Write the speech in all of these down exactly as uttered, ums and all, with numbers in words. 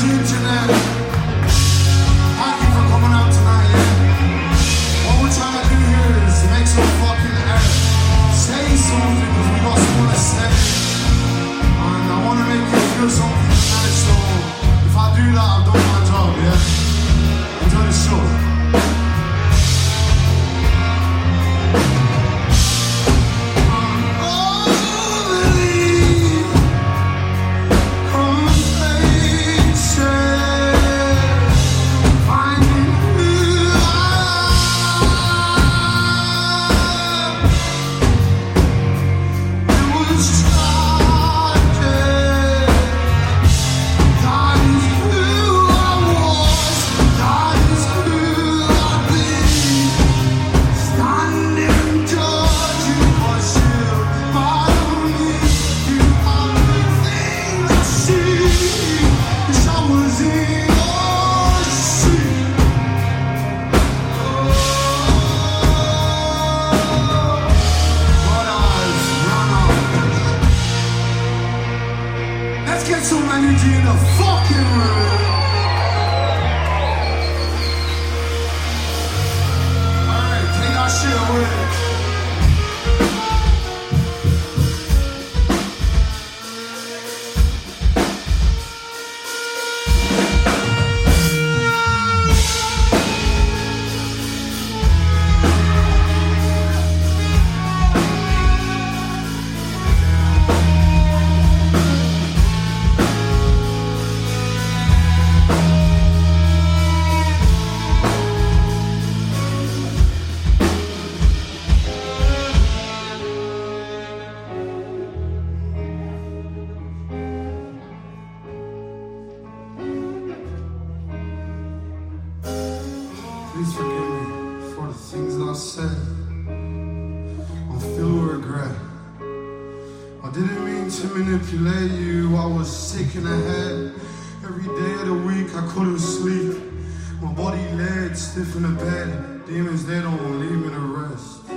Please forgive me for the things that I said. I'm filled with regret. I didn't mean to manipulate you. I was sick in the head. Every day of the week I couldn't sleep. My body laid stiff in the bed. Demons, they don't leave me to rest.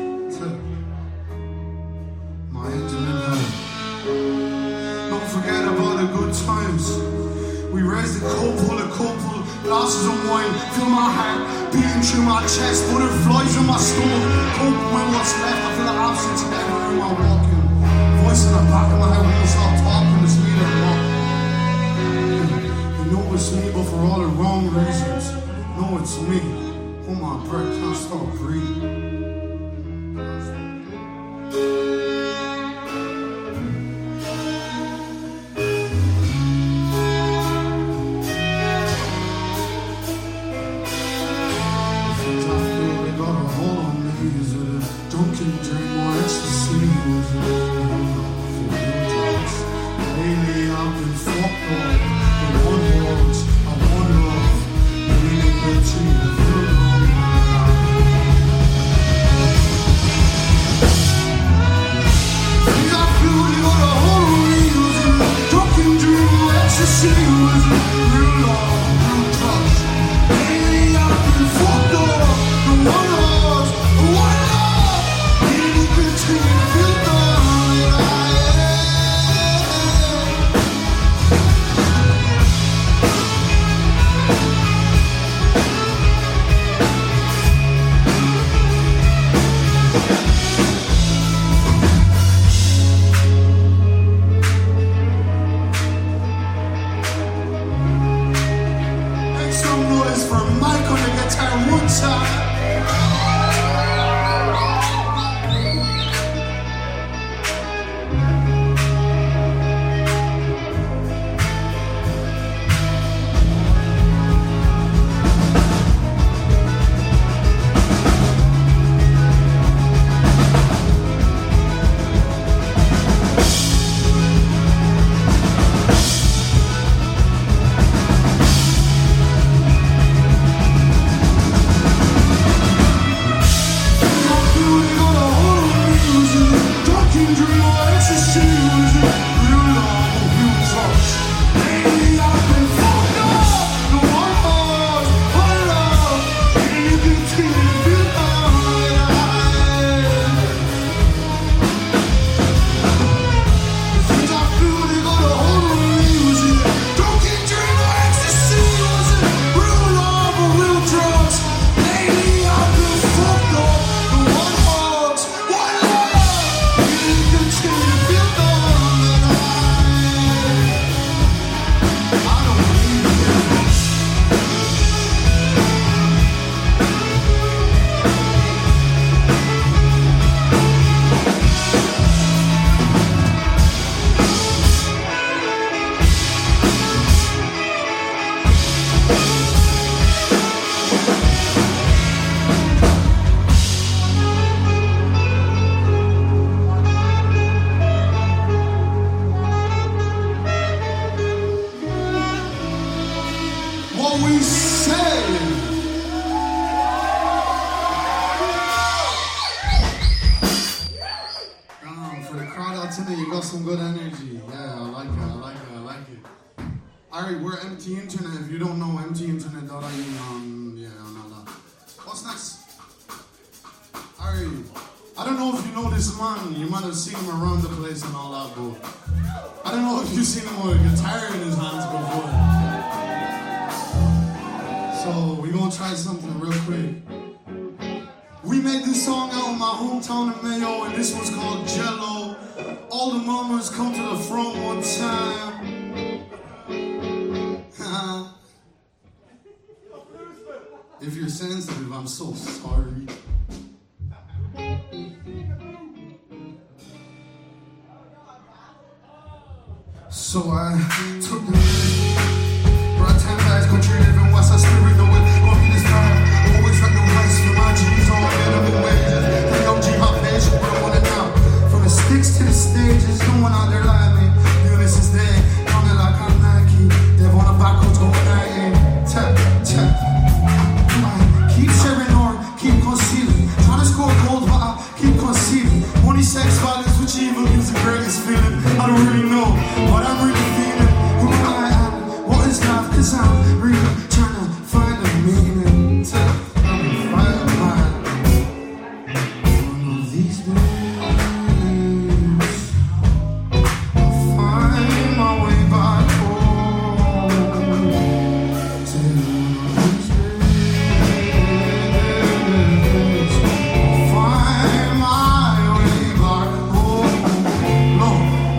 My engine in hell. Don't forget about the good times. We raised a couple, a couple, glasses of wine, fill my heart, beating through my chest, butterflies in my stomach, hope when what's left, I feel the absence everywhere I'm walking. Voice in the back of my head won't stop talking, the speed of walk. You know it's me, but for all the wrong reasons. No, it's me. Hold my breath, can't stop breathing. crowd out tonight, you got some good energy. Yeah, I like it, I like it, I like it. Alright, we're M T Internet. If you don't know, M T Internet dot I E, um, yeah, no, no. What's next? Alright, I don't know if you know this man. You might have seen him around the place and all that, but I don't know if you've seen him with a guitar in his hands before. So, we're gonna try something real quick. We made this song out in my hometown of Mayo, and this one's called Jello. All the mamas come to the front one time. If you're sensitive, I'm so sorry. So I took the right time guys, country living west, I spirit the way. Gonna be this time, always like the west for my G's on minimum wages. The O G hot bitch, but I want it now. From the sticks to the stages, no one out there like me. Eunice is there, coming like I'm Nike. They wanna back up to one night. Tap, tap. Keep sharing or keep concealing. Trying to score gold, but I keep concealing. Money, sex, violence, which evil gives the greatest feeling? I don't really know, but I'm really feeling who I am. What is life? Cause I'm really trying to find a meaning to find a mind. One of these days, I'll find my way back home. Till one of these days, I'll find my way back home. No,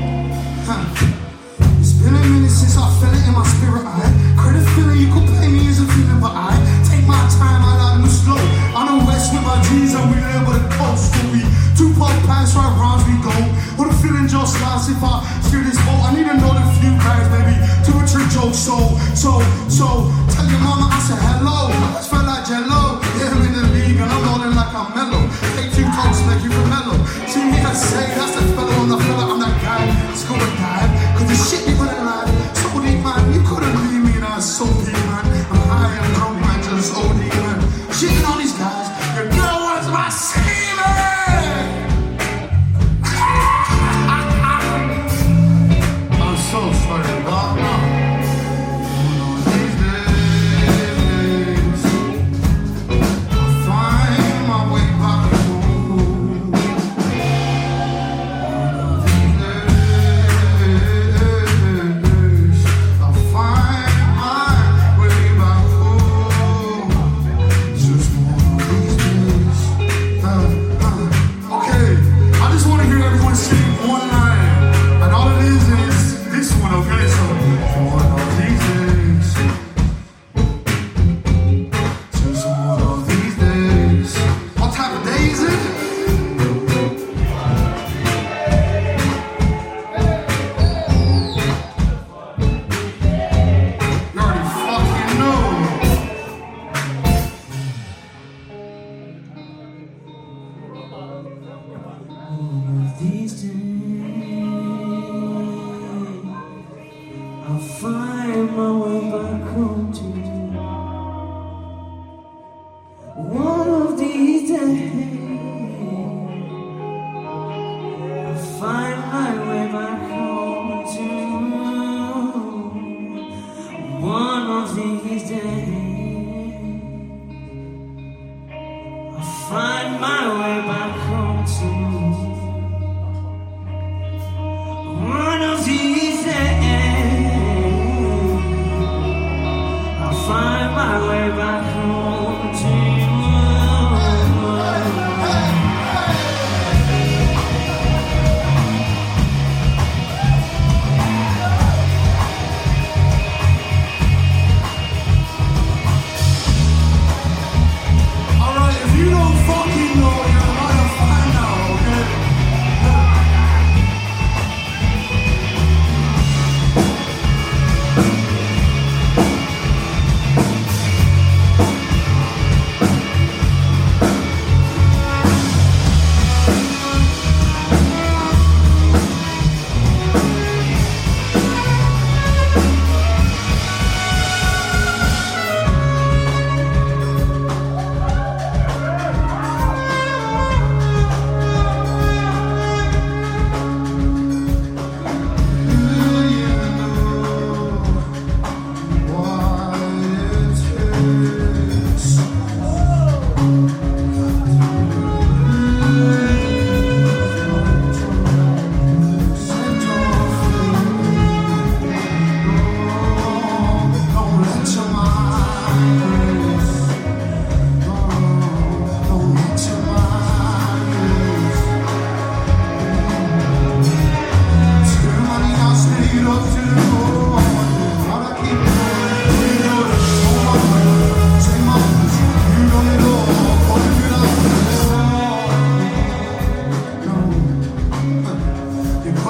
huh. It's been a minute since I felt it in my spirit. I credit feeling you could play me as a feeling, but I take my time, I like to slow. On the west with my G's and we live with a coast. So we two pop pants right rounds we go. What a feeling just lasts if I steer this boat. I need another few guys, maybe two or three jokes. So, so, so, tell your mama I said hello. I just felt like Jello. Yeah, I'm in the league and I'm rolling like I'm mellow. Take two talks, make you mellow. See me I say, that's the fellow on the fella, I'm that guy. Let's go and dive, cause the shit you put in life. So deep man, you couldn't leave me, that's so deep man. I'm high and drunk man, just O D man. Shitting on these guys, your girl was my semen. I'm so sorry, but no. One of these days,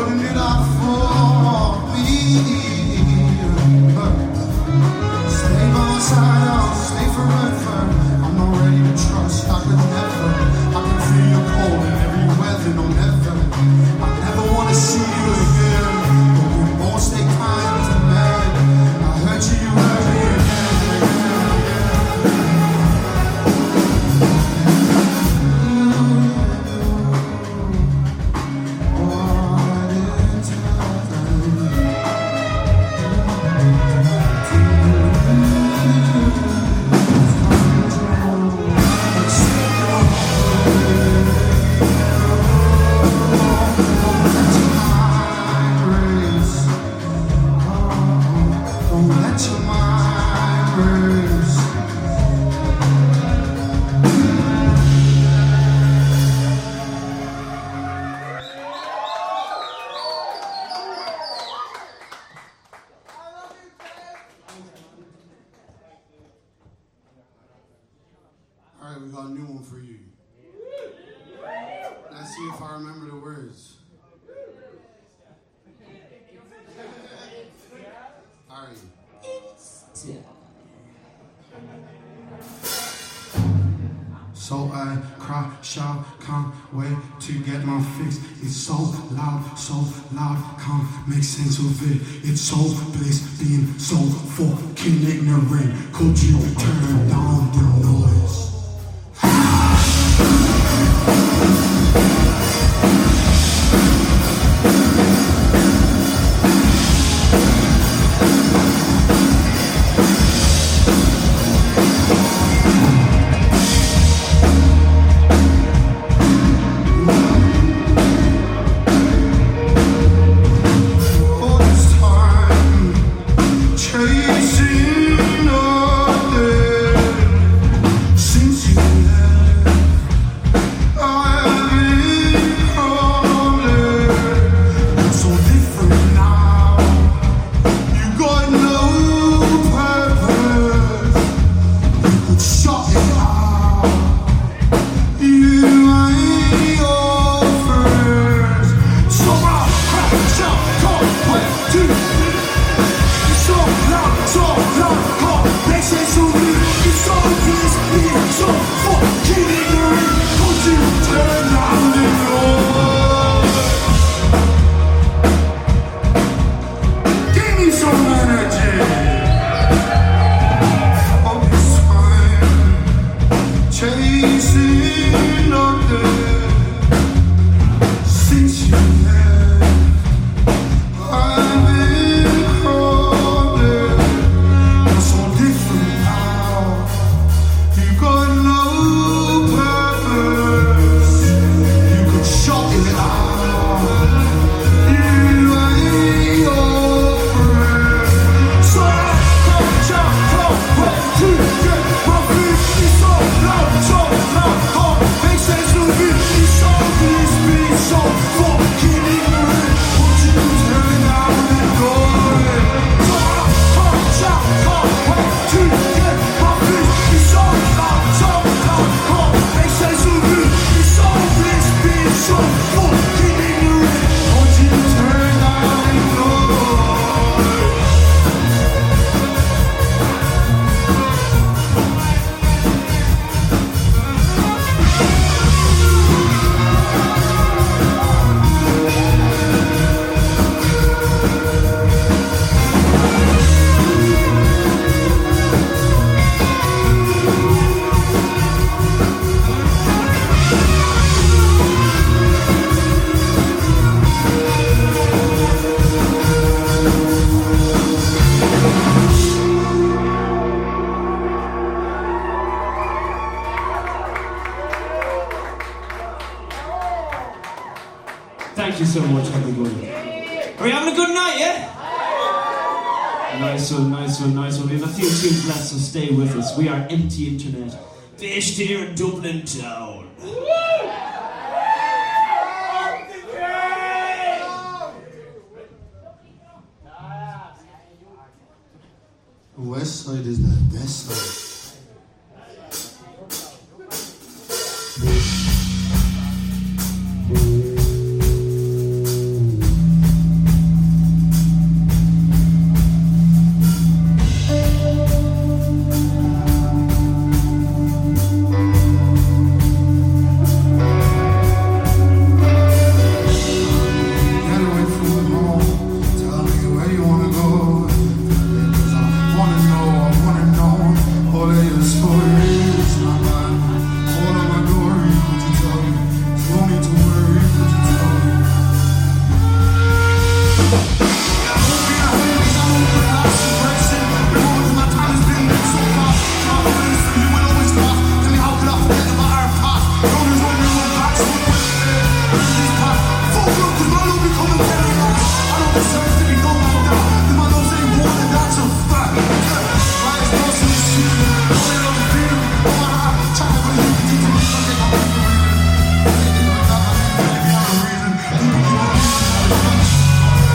putting it out for me. Stay by my side, I'll stay forever. I'm not ready to trust, I could never. I can feel your cold in every weather, no never. I never wanna see you again, but we won't stay kind to men. I hurt you, you hurt me again, again, again. Alright, we got a new one for you. Let's see if I remember the words. Alright. So I cry, shout, can't wait to get my fix. It's so loud, so loud, can't make sense of it. It's so bliss, being so fucking ignorant. Could you turn down the noise? Thank you so much, everybody. Are we having a good night, yeah? Nice one, nice one, nice one. We have a few tunes left, so stay with us. We are Empty Internet, based here in Dublin town. West Side is the best side.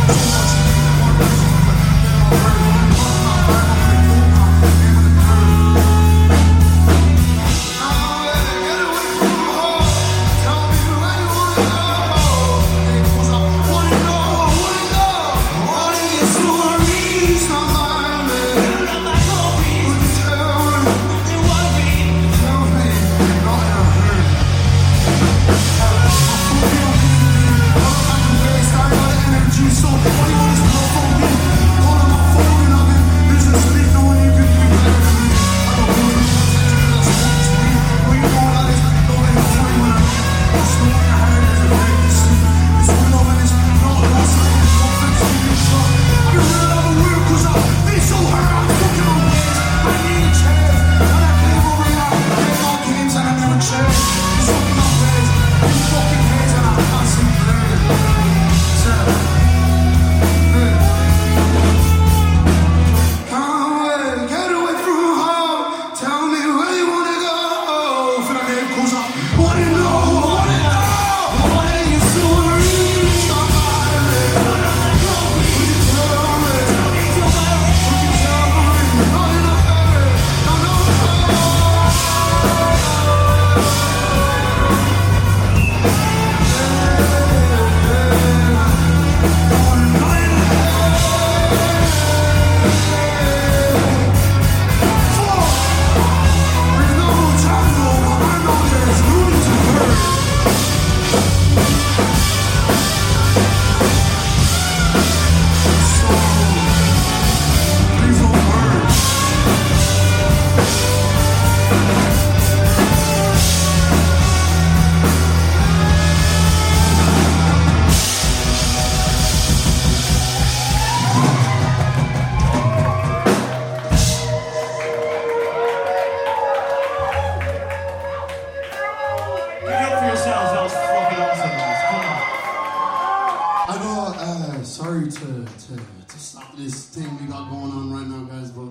sorry to, to, to stop this thing we got going on right now, guys, but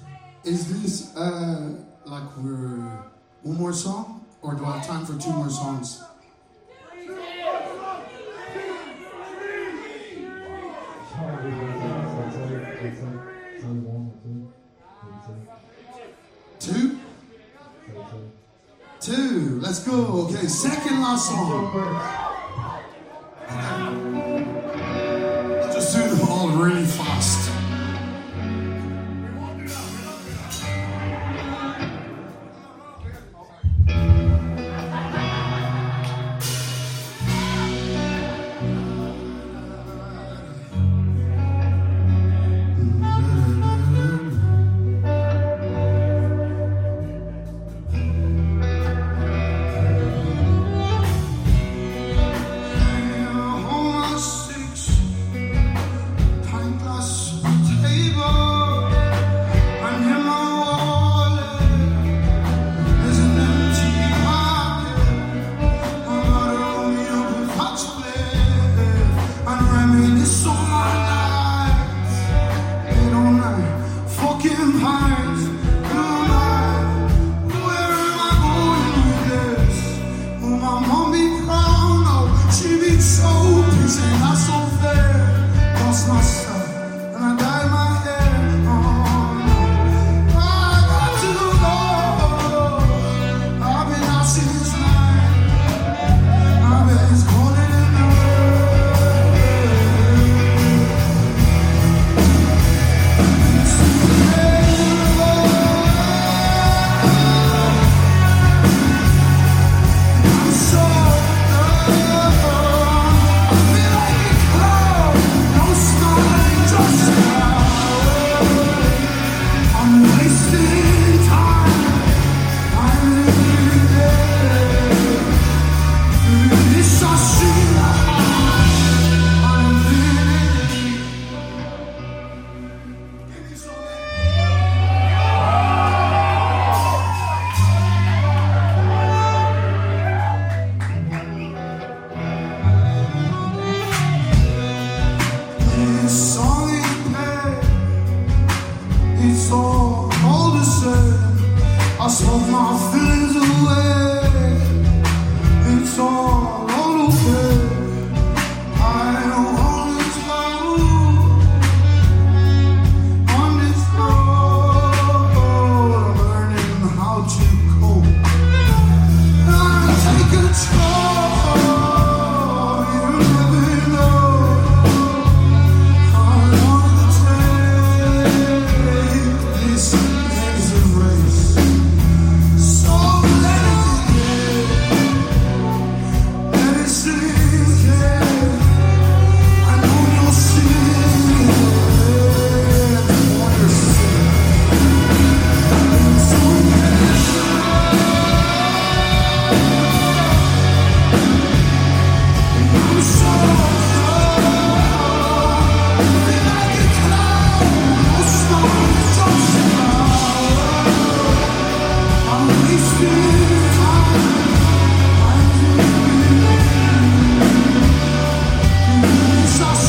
is this uh, like we're one more song, or do I have time for two more songs? Two? Two. Let's go. Okay, second last song. I'll just do them all really fast.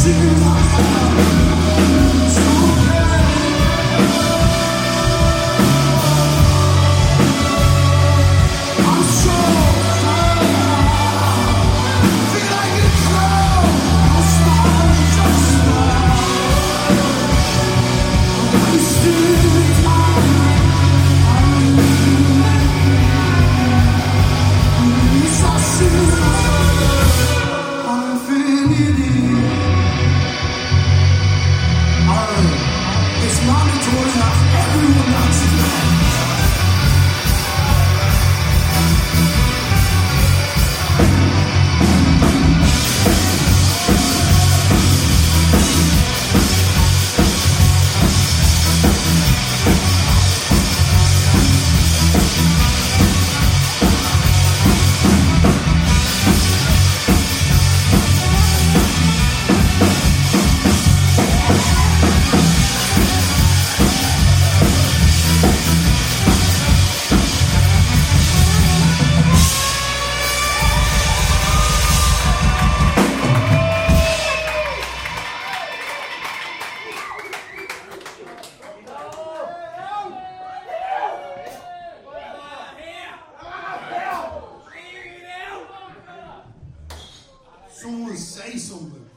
Someone say something.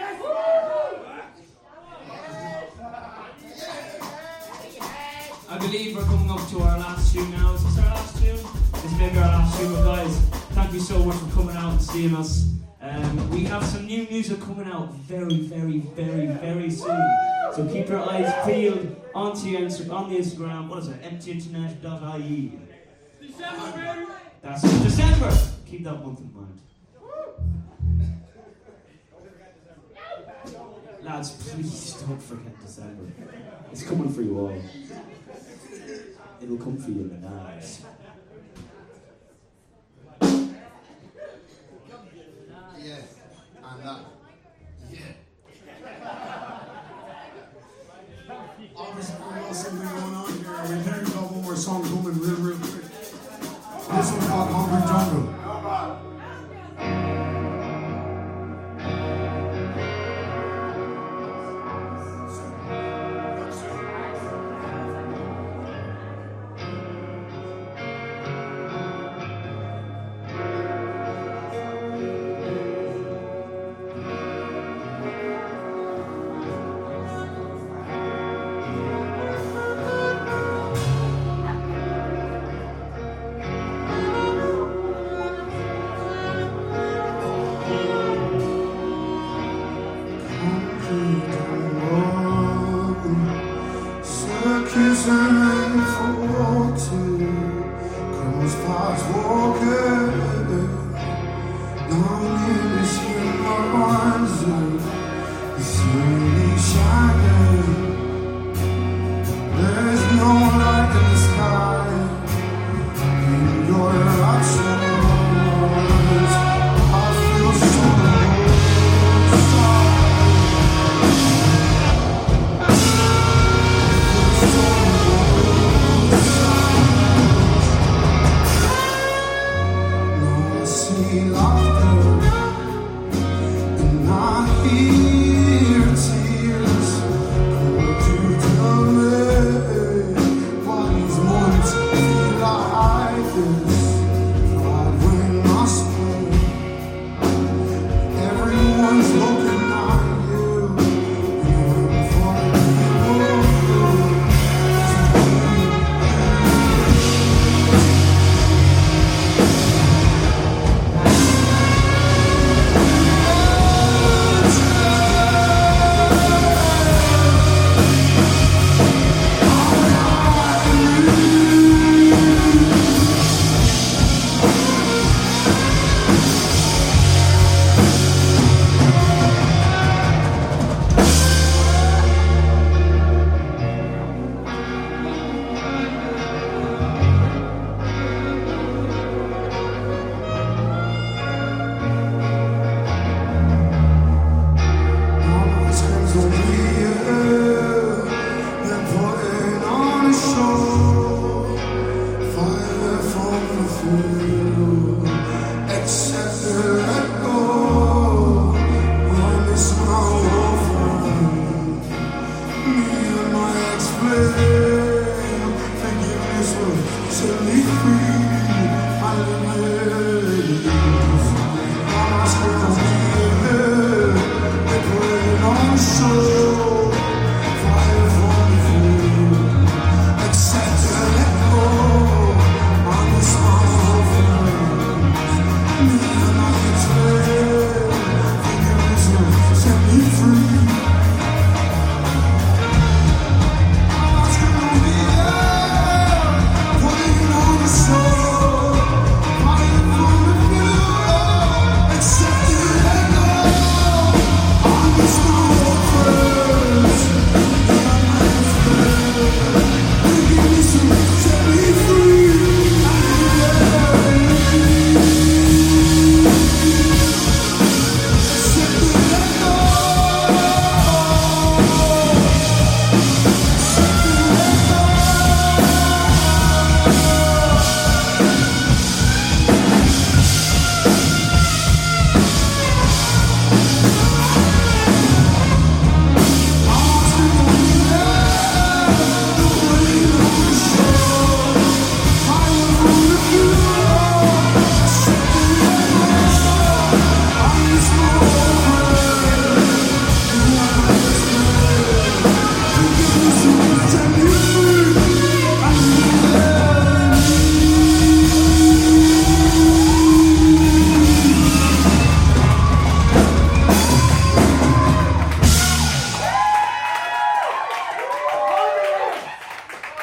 I believe we're coming up to our last tune now. Is this our last tune? This may be our last tune, but guys, thank you so much for coming out and seeing us. Um, we have some new music coming out very, very, very, very soon. So keep your eyes peeled onto your Insta- on the Instagram. What is it? empty internet dot I E. December. That's it. December. Keep that month in mind. Lads, please don't forget December. It's coming for you all. It'll come for you in the eyes. Yeah, and that. Yeah. Obviously, we got something going on here. We think we got one more song coming real, real quick. This one's called Hungry Jungle. own soul.